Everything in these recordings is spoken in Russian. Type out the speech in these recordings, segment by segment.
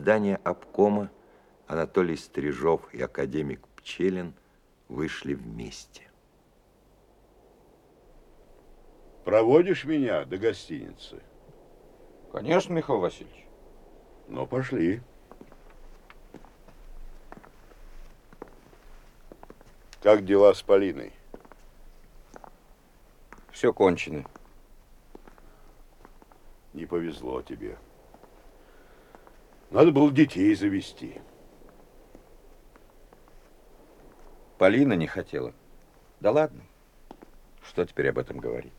здания обкома Анатолий Стрижов и академик Пчелин вышли вместе. Проводишь меня до гостиницы? Конечно, Михаил Васильевич. Ну, пошли. Как дела с Полиной? Все кончено. Не повезло тебе. Надо было детей завести. Полина не хотела. Да ладно. Что теперь об этом говорить?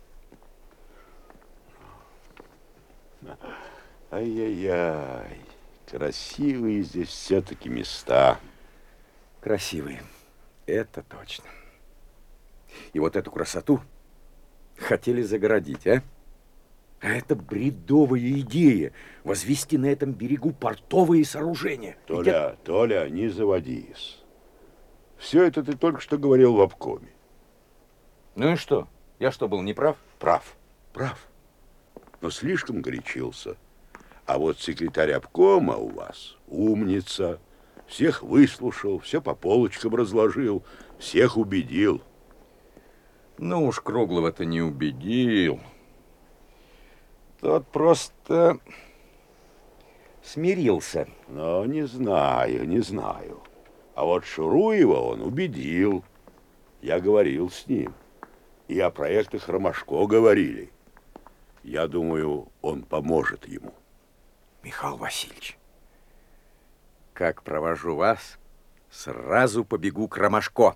Ай-яй-яй. Красивые здесь все-таки места. Красивые. Это точно. И вот эту красоту хотели загородить, а? А это бредовая идея возвести на этом берегу портовые сооружения. Толя, не заводись. Все это ты только что говорил в обкоме. Ну и что? Я что, был неправ? Прав. Но слишком горячился. А вот секретарь обкома у вас умница. Всех выслушал, все по полочкам разложил, всех убедил. Ну уж Круглого-то не убедил. Тот просто смирился. Но не знаю. А вот Шуруева он убедил. Я говорил с ним. И о проектах Ромашко говорили. Я думаю, он поможет ему. Михаил Васильевич, как провожу вас, сразу побегу к Ромашко.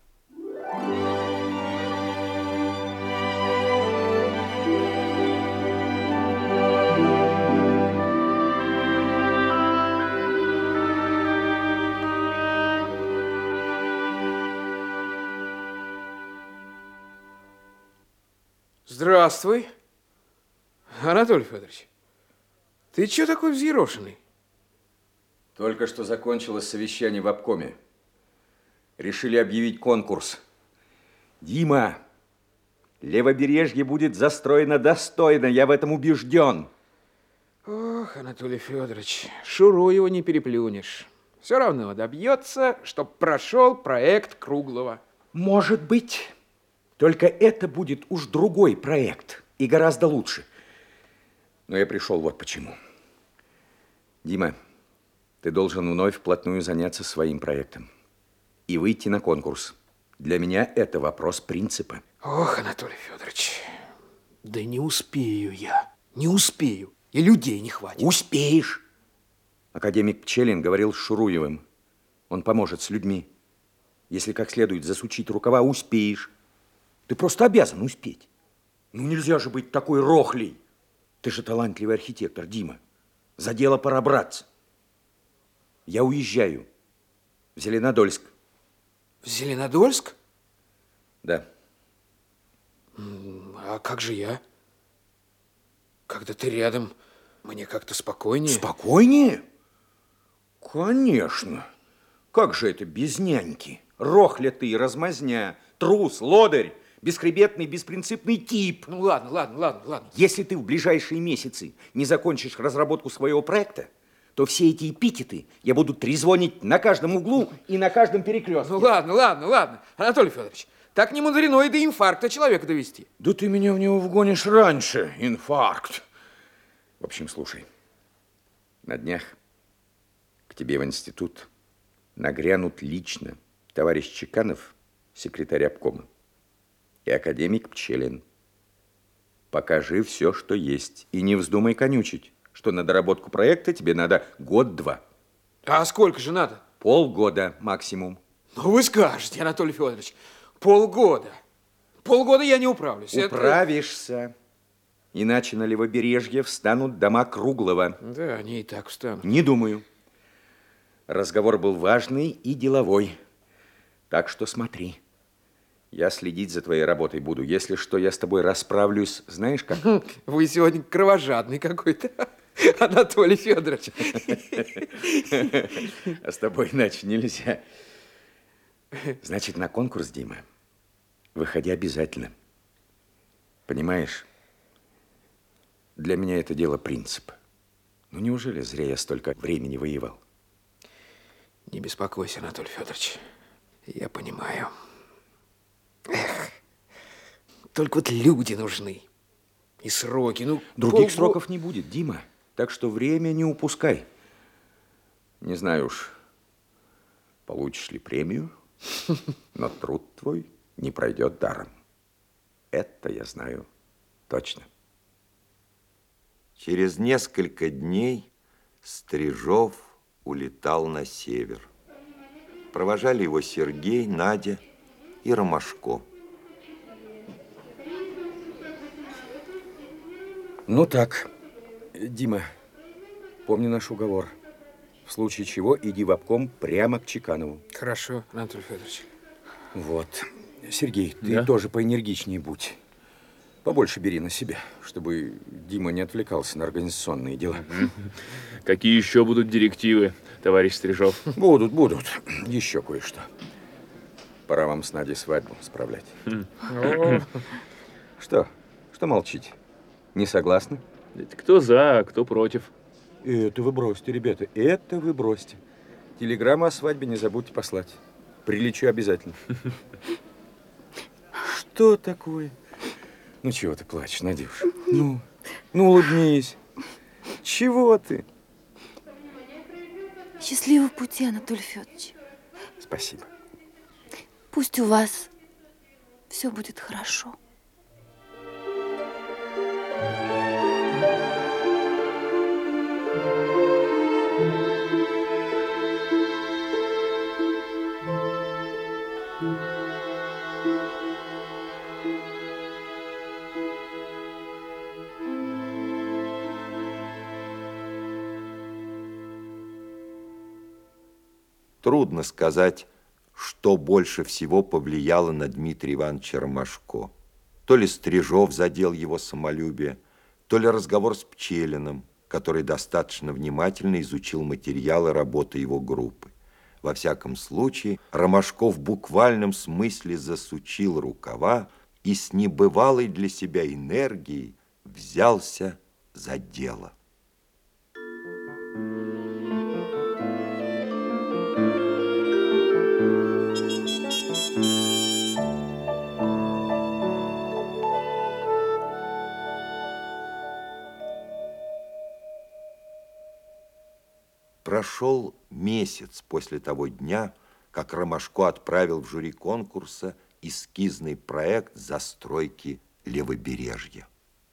Здравствуй, Анатолий Федорович. Ты чё такой взъерошенный? Только что закончилось совещание в обкоме. Решили объявить конкурс. Дима, Левобережье будет застроено достойно, я в этом убежден. Ох, Анатолий Федорович, Шуруева не переплюнешь. Все равно добьется, чтоб прошел проект Круглого. Может быть. Только это будет уж другой проект и гораздо лучше. Но я пришел вот почему. Дима, ты должен вновь вплотную заняться своим проектом и выйти на конкурс. Для меня это вопрос принципа. Ох, Анатолий Федорович, да не успею я. Не успею. И людей не хватит. Успеешь. Академик Пчелин говорил с Шуруевым. Он поможет с людьми. Если как следует засучить рукава, успеешь. Ты просто обязан успеть. Ну, нельзя же быть такой рохлей. Ты же талантливый архитектор, Дима. За дело пора браться. Я уезжаю в Зеленодольск. В Зеленодольск? Да. А как же я? Когда ты рядом, мне как-то спокойнее. Спокойнее? Конечно. Как же это без няньки? Рохля ты, размазня, трус, лодырь. Бесхребетный, беспринципный тип. Ну ладно. Если ты в ближайшие месяцы не закончишь разработку своего проекта, то все эти эпитеты я буду трезвонить на каждом углу и на каждом перекрестке. Ну ладно. Анатолий Федорович, так не мудрено и до инфаркта человека довести. Да ты меня в него вгонишь раньше, инфаркт. В общем, слушай, на днях к тебе в институт нагрянут лично товарищ Чеканов, секретарь обкома, и академик Пчелин. Покажи все, что есть, и не вздумай конючить, что на доработку проекта тебе надо год-два. А сколько же надо? Полгода максимум. Ну вы скажете, Анатолий Федорович, полгода. Полгода я не управлюсь. Управишься. Иначе на Левобережье встанут дома Круглого. Да, они и так встанут. Не думаю. Разговор был важный и деловой. Так что смотри. Я следить за твоей работой буду. Если что, я с тобой расправлюсь. Знаешь как? Вы сегодня кровожадный какой-то, Анатолий Федорович. А с тобой иначе нельзя. Значит, на конкурс, Дима, выходи обязательно. Понимаешь, для меня это дело принципа. Ну, неужели зря я столько времени воевал? Не беспокойся, Анатолий Федорович. Я понимаю. Эх, только вот люди нужны. И сроки, ну... Других сроков не будет, Дима. Так что время не упускай. Не знаю уж, получишь ли премию, но труд твой не пройдет даром. Это я знаю точно. Через несколько дней Стрижов улетал на север. Провожали его Сергей, Надя и Ромашко. Ну так, Дима, помни наш уговор. В случае чего иди в обком прямо к Чеканову. Хорошо, Анатолий Федорович. Вот. Сергей, ты Да? тоже поэнергичнее будь. Побольше бери на себя, чтобы Дима не отвлекался на организационные дела. Какие еще будут директивы, товарищ Стрижов? Будут. Еще кое-что. Пора вам с Надей свадьбу справлять. Что молчите? Не согласны? Кто за, а кто против? Это вы бросьте, ребята, это вы бросьте. Телеграмму о свадьбе не забудьте послать. Прилечу обязательно. Что такое? Ну, чего ты плачешь, Надюш? Ну, улыбнись. Чего ты? Счастливого пути, Анатолий Федорович. Спасибо. Пусть у вас все будет хорошо. Трудно сказать, что больше всего повлияло на Дмитрия Ивановича Ромашко. То ли Стрижов задел его самолюбие, то ли разговор с Пчелиным, который достаточно внимательно изучил материалы работы его группы. Во всяком случае, Ромашко в буквальном смысле засучил рукава и с небывалой для себя энергией взялся за дело. Прошел месяц после того дня, как Ромашко отправил в жюри конкурса эскизный проект застройки левобережья.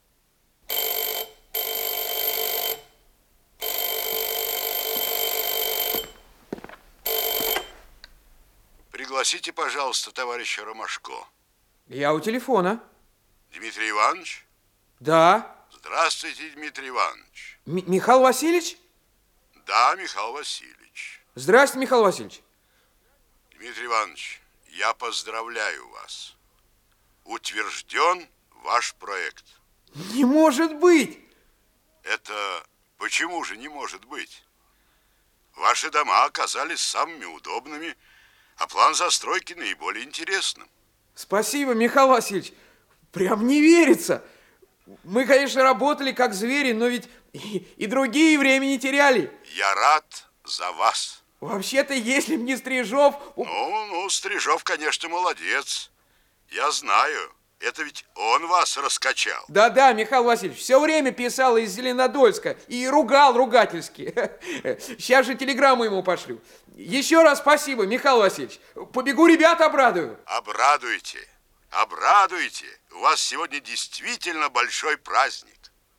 Пригласите, пожалуйста, товарища Ромашко. Я у телефона. Дмитрий Иванович? Да. Здравствуйте, Дмитрий Иванович. Михаил Васильевич? Да, Михаил Васильевич. Здрасте, Михаил Васильевич. Дмитрий Иванович, я поздравляю вас. Утвержден ваш проект. Не может быть! Это почему же не может быть? Ваши дома оказались самыми удобными, а план застройки наиболее интересным. Спасибо, Михаил Васильевич. Прям не верится. Мы, конечно, работали как звери, но ведь и другие времени теряли. Я рад за вас. Вообще-то, если б не Стрижов... Ну, Стрижов, конечно, молодец. Я знаю, это ведь он вас раскачал. Да-да, Михаил Васильевич, все время писал из Зеленодольска и ругал ругательски. Сейчас же телеграмму ему пошлю. Еще раз спасибо, Михаил Васильевич. Побегу, ребят обрадую. Обрадуйте, обрадуйте. У вас сегодня действительно большой праздник.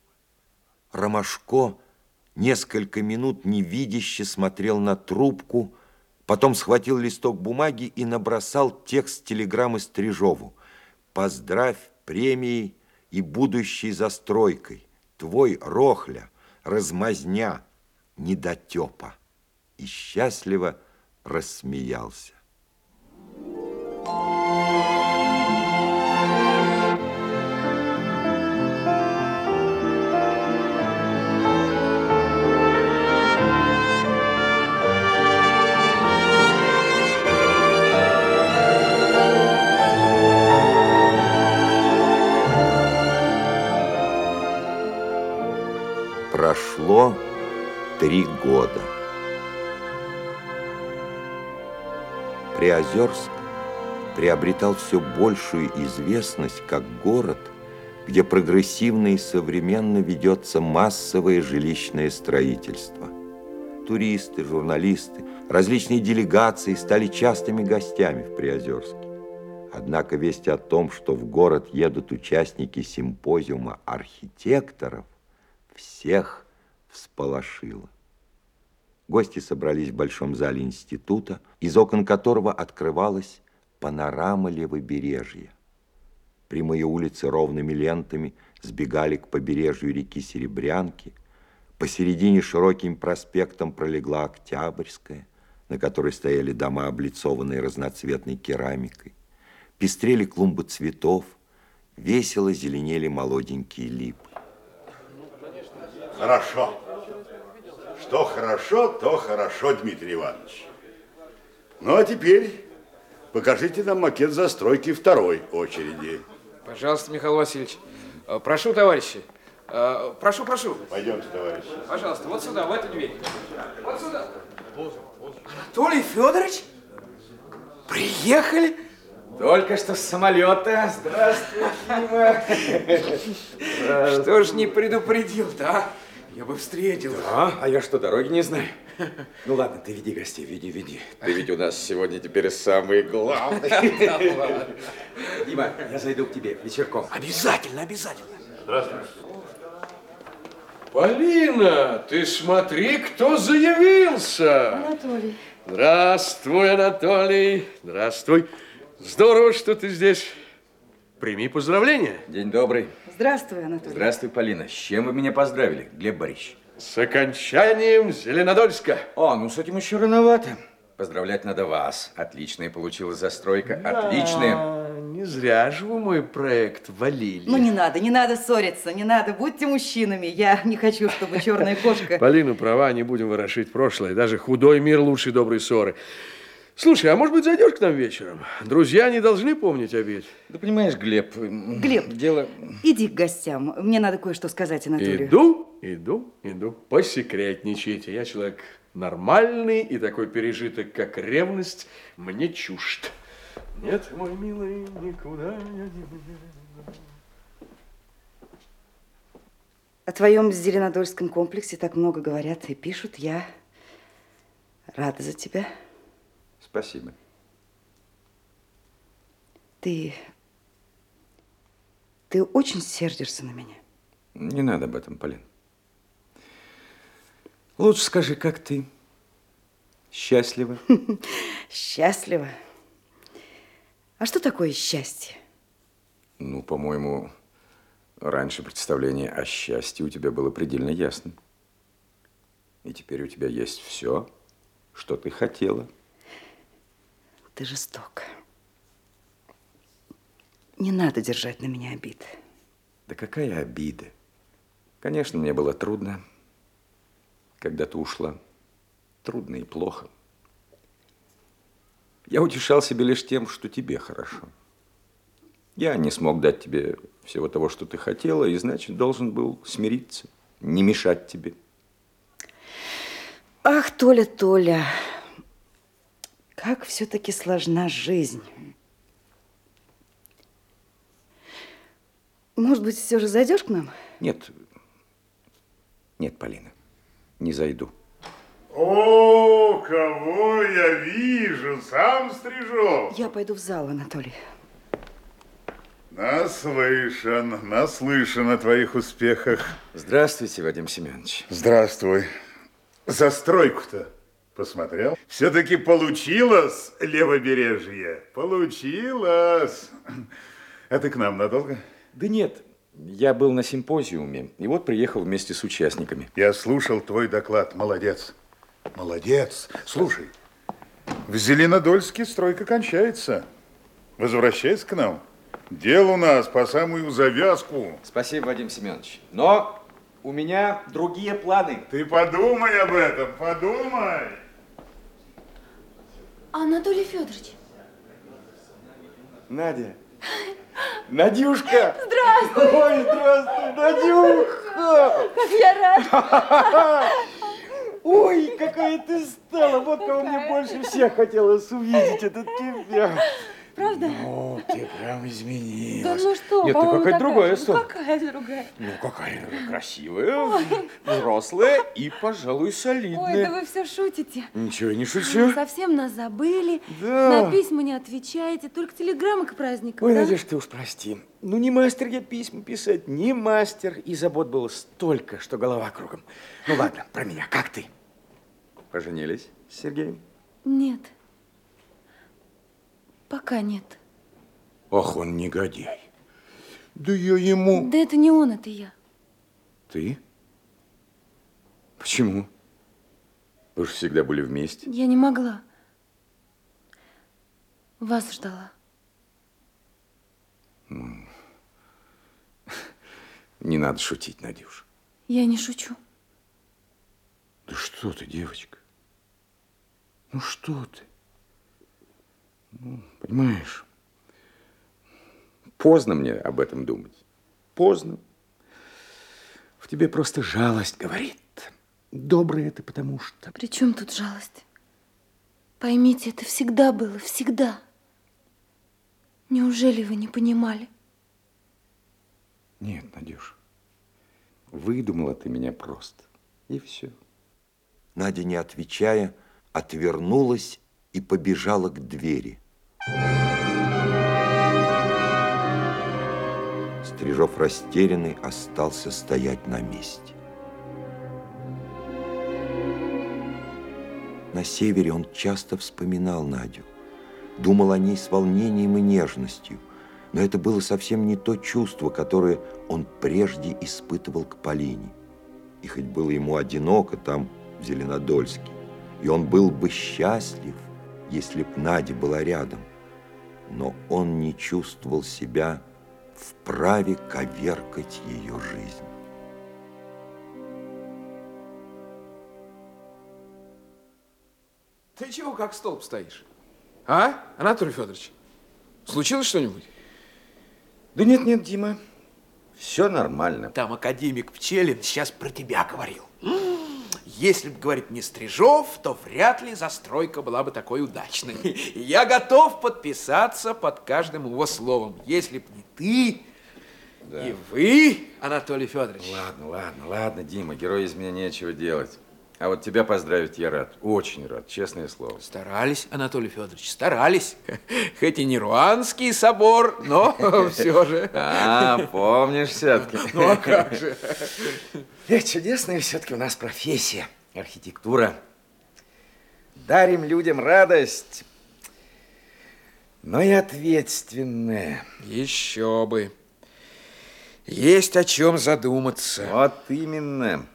Ромашко несколько минут невидяще смотрел на трубку, потом схватил листок бумаги и набросал текст телеграммы Стрижову. «Поздравь премией и будущей застройкой. Твой Рохля, размазня, недотепа». И счастливо рассмеялся. Прошло 3 года. Приозерск приобретал все большую известность как город, где прогрессивно и современно ведется массовое жилищное строительство. Туристы, журналисты, различные делегации стали частыми гостями в Приозерске. Однако весть о том, что в город едут участники симпозиума архитекторов, всех всполошило. Гости собрались в большом зале института, из окон которого открывалась панорама левобережья. Прямые улицы ровными лентами сбегали к побережью реки Серебрянки. Посередине широким проспектом пролегла Октябрьская, на которой стояли дома, облицованные разноцветной керамикой. Пестрели клумбы цветов, весело зеленели молоденькие липы. Хорошо. Что хорошо, то хорошо, Дмитрий Иванович. Ну, а теперь покажите нам макет застройки второй очереди. Пожалуйста, Михаил Васильевич. Прошу, товарищи. Прошу, прошу. Пойдемте, товарищи. Пожалуйста, вот сюда, в эту дверь. Вот сюда. Анатолий Федорович? Приехали? Только что с самолета. Здравствуй, Фима. Что ж не предупредил-то, а? Я бы встретил. А я что, дороги не знаю? Ну ладно, ты веди гостей, веди. Ты ведь у нас сегодня теперь самый главный. Дима, я зайду к тебе вечерком. Обязательно. Здравствуйте. Полина, ты смотри, кто заявился. Анатолий. Здравствуй, Анатолий. Здравствуй. Здорово, что ты здесь. Прими поздравления. День добрый. Здравствуй, Анатолий. Здравствуй, Полина. С чем вы меня поздравили, Глеб Борисович? С окончанием Зеленодольска. О, ну с этим еще рановато. Поздравлять надо вас. Отличная получилась застройка. Отличная. Не зря же вы мой проект валили. Ну, не надо ссориться, не надо. Будьте мужчинами. Я не хочу, чтобы черная кошка... Полина права, не будем ворошить прошлое. Даже худой мир лучше доброй ссоры. Слушай, а может быть, зайдешь к нам вечером? Друзья не должны помнить обед. Да понимаешь, Глеб... Глеб, дело... иди к гостям. Мне надо кое-что сказать Анатолию. Иду. Посекретничайте. Я человек нормальный, и такой пережиток, как ревность, мне чужд. Нет, мой милый, никуда я не уеду. О твоем Зеленодольском комплексе так много говорят и пишут. Я рада за тебя. Спасибо. Ты очень сердишься на меня. Не надо об этом, Полин. Лучше скажи, как ты? Счастлива? Счастлива. А что такое счастье? Ну, по-моему, раньше представление о счастье у тебя было предельно ясным. И теперь у тебя есть все, что ты хотела. Ты жесток. Не надо держать на меня обид. Да какая обида. Конечно, мне было трудно, когда ты ушла. Трудно и плохо. Я утешал себя лишь тем, что тебе хорошо. Я не смог дать тебе всего того, что ты хотела, и, значит, должен был смириться, не мешать тебе. Ах, Толя, Толя, как все-таки сложна жизнь. Может быть, все же зайдешь к нам? Нет, Полина, не зайду. О, кого я вижу, сам Стрижов. Я пойду в зал, Анатолий. Наслышан о твоих успехах. Здравствуйте, Вадим Семенович. Здравствуй. Застройку-то посмотрел? Все-таки получилось левобережье. Получилось. А ты к нам надолго? Да нет, я был на симпозиуме, и вот приехал вместе с участниками. Я слушал твой доклад. Молодец. Молодец. Слушай, в Зеленодольске стройка кончается. Возвращайся к нам. Дело у нас по самую завязку. Спасибо, Вадим Семенович. Но у меня другие планы. Ты подумай об этом, подумай. Анатолий Федорович. Надя. Надюшка. Здравствуй. Ой, здравствуй, Надюха. Как я рада. Ой, какая ты стала! Вот кого мне больше всех хотелось увидеть, это тебя. Правда? Ну, ты прям изменилась. Да ну что, Нет, ты по-моему, какая-то другая же. стала. Какая другая? Ну, какая красивая, взрослая и, пожалуй, Ой, солидная. да вы все шутите. Ничего, я не шучу. Совсем нас забыли. Да. На письма не отвечаете, только телеграммы к праздникам, Ой, да? Надюш, ты уж прости. Ну, не мастер я письма писать, не мастер. И забот было столько, что голова кругом. Ну, ладно, про меня. Как ты? Поженились с Сергеем? Нет. Пока нет. Ох, он негодяй. Да я ему... Да это не он, это я. Ты? Почему? Вы же всегда были вместе. Я не могла. Вас ждала. Не надо шутить, Надюш. Я не шучу. Да что ты, девочка? Ну что ты? Ну, понимаешь, поздно мне об этом думать. Поздно. В тебе просто жалость говорит. Добрая ты, потому что... При чем тут жалость? Поймите, это всегда было, всегда. Неужели вы не понимали? Нет, Надюш, выдумала ты меня просто. И все. Надя, не отвечая, отвернулась и побежала к двери. Стрижов, растерянный, остался стоять на месте. На севере он часто вспоминал Надю, думал о ней с волнением и нежностью, но это было совсем не то чувство, которое он прежде испытывал к Полине. И хоть было ему одиноко там, в Зеленодольске, и он был бы счастлив, если б Надя была рядом, но он не чувствовал себя вправе коверкать ее жизнь. Ты чего как столб стоишь? А, Анатолий Федорович? Случилось что-нибудь? Да нет, Дима, все нормально. Там академик Пчелин сейчас про тебя говорил. Если бы, говорит, не Стрижов, то вряд ли застройка была бы такой удачной. И я готов подписаться под каждым его словом. Если б не ты, Да. и вы, Анатолий Федорович. Ладно, Дима, герой из меня нечего делать. А вот тебя поздравить я рад, очень рад, честное слово. Старались, Анатолий Федорович, старались. Хоть и не Руанский собор, но все же. Помнишь все-таки. Ну а как же? Чудесная все-таки у нас профессия, архитектура. Дарим людям радость, но и ответственная. Еще бы. Есть о чем задуматься. Вот именно.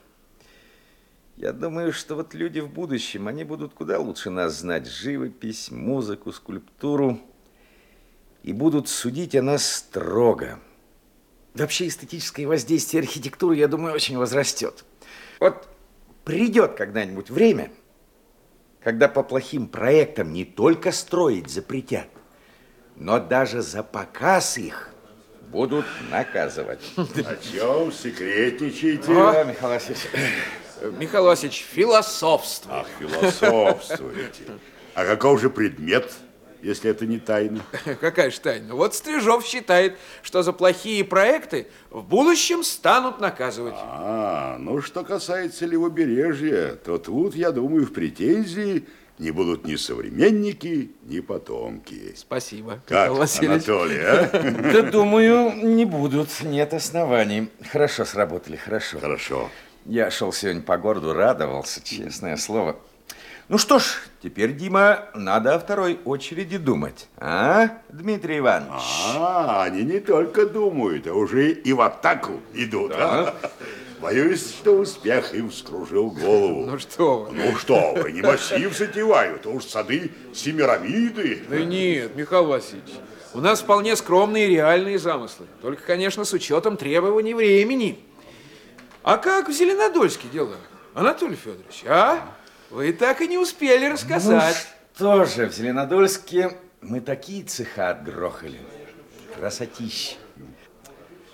Я думаю, что вот люди в будущем, они будут куда лучше нас знать живопись, музыку, скульптуру и будут судить о нас строго. Вообще эстетическое воздействие архитектуры, я думаю, очень возрастет. Вот придет когда-нибудь время, когда по плохим проектам не только строить запретят, но даже за показ их будут наказывать. О чем секретничаете? Михаил Васильевич. Михаил Васильевич, философствуй. Ах, философствуете. А каков же предмет, если это не тайна? Какая же тайна? Вот Стрижов считает, что за плохие проекты в будущем станут наказывать. Ну, что касается левобережья, то тут, я думаю, в претензии не будут ни современники, ни потомки. Спасибо, Как, Михаил Васильевич. Анатолий, а? Да, думаю, не будут, нет оснований. Хорошо сработали, хорошо. Хорошо. Я шел сегодня по городу, радовался, честное слово. Ну что ж, теперь, Дима, надо о второй очереди думать. А, Дмитрий Иванович? Они не только думают, а уже и в атаку идут. Да. Боюсь, что успех им вскружил голову. Ну что вы. Ну что вы, не массив затевают, а уж сады Семирамиды. Да нет, Михаил Васильевич, у нас вполне скромные и реальные замыслы. Только, конечно, с учетом требований времени. А как в Зеленодольске дела, Анатолий Федорович, а? Вы так и не успели рассказать. Ну что же, в Зеленодольске мы такие цеха отгрохали. Красотища.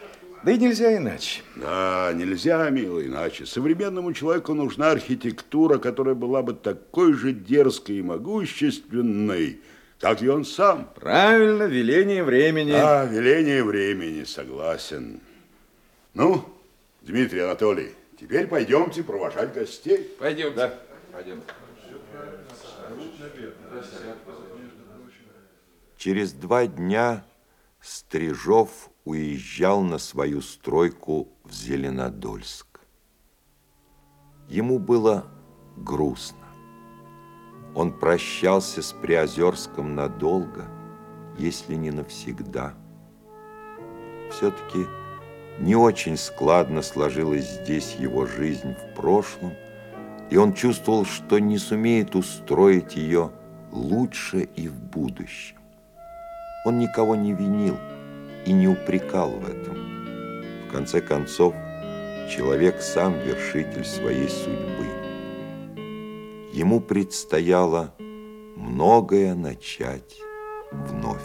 Да и нельзя иначе. Да, нельзя, милый, иначе. Современному человеку нужна архитектура, которая была бы такой же дерзкой и могущественной, как и он сам. Правильно, веление времени. Да, веление времени, согласен. Ну, Дмитрий Анатольевич, теперь пойдемте провожать гостей. Пойдемте. Да, пойдем. Через 2 дня Стрижов уезжал на свою стройку в Зеленодольск. Ему было грустно. Он прощался с Приозерском надолго, если не навсегда. Все-таки не очень складно сложилась здесь его жизнь в прошлом, и он чувствовал, что не сумеет устроить ее лучше и в будущем. Он никого не винил и не упрекал в этом. В конце концов, человек сам вершитель своей судьбы. Ему предстояло многое начать вновь.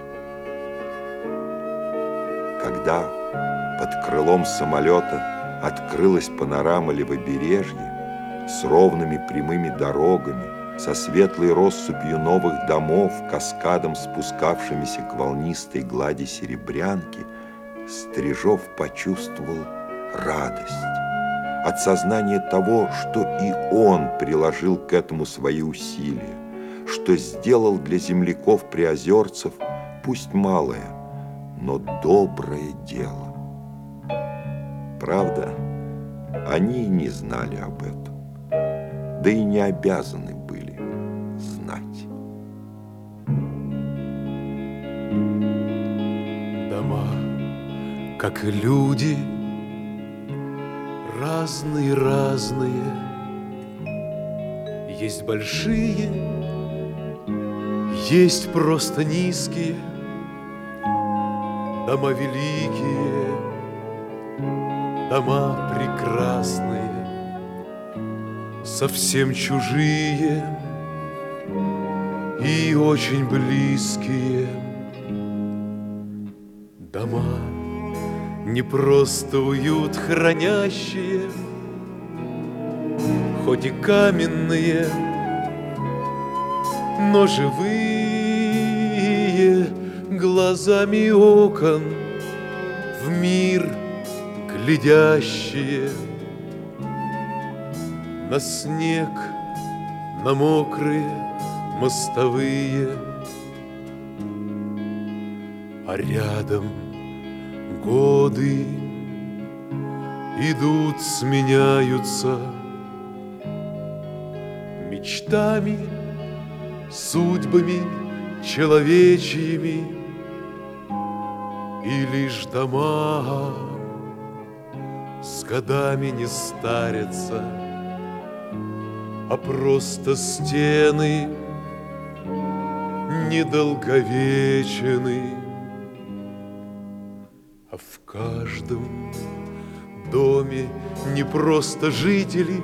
Когда под крылом самолета открылась панорама левобережья с ровными прямыми дорогами, со светлой россыпью новых домов, каскадом спускавшимися к волнистой глади Серебрянки, Стрижов почувствовал радость от сознания того, что и он приложил к этому свои усилия, что сделал для земляков-приозерцев, пусть малое, но доброе дело. Правда, они не знали об этом, да и не обязаны были знать. Дома, как и люди, разные-разные. Есть большие, есть просто низкие. Дома великие, дома прекрасные, совсем чужие и очень близкие. Дома, не просто уют хранящие, хоть и каменные, но живые глазами окон в мир глядящие. На снег, на мокрые мостовые, а рядом годы идут, сменяются мечтами, судьбами человечьими, и лишь дома с годами не старятся, а просто стены недолговечны. А в каждом доме не просто жители,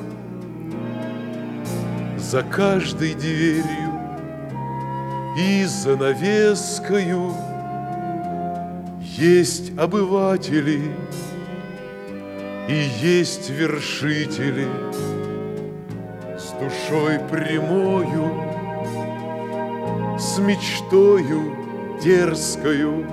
за каждой дверью и занавескою есть обыватели и есть вершители с душой прямою, с мечтою дерзкою.